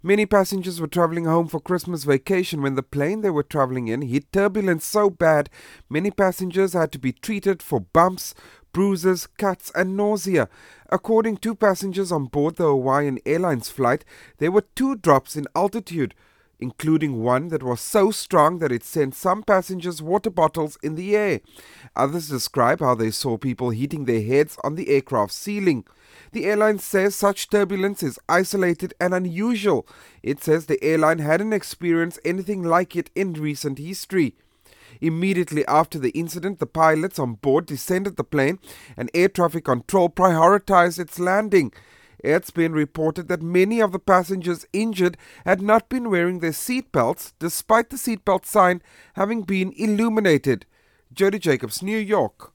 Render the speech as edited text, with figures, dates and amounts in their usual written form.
Many passengers were traveling home for Christmas vacation when the plane they were traveling in hit turbulence so bad, many passengers had to be treated for bumps, bruises, cuts, and nausea. According to passengers on board the Hawaiian Airlines flight, there were 2 drops in altitude, including one that was so strong that it sent some passengers' water bottles in the air. Others describe how they saw people hitting their heads on the aircraft ceiling. The airline says such turbulence is isolated and unusual. It says the airline hadn't experienced anything like it in recent history. Immediately after the incident, the pilots on board descended the plane and air traffic control prioritized its landing. It's been reported that many of the passengers injured had not been wearing their seatbelts, despite the seatbelt sign having been illuminated. Jody Jacobs, New York.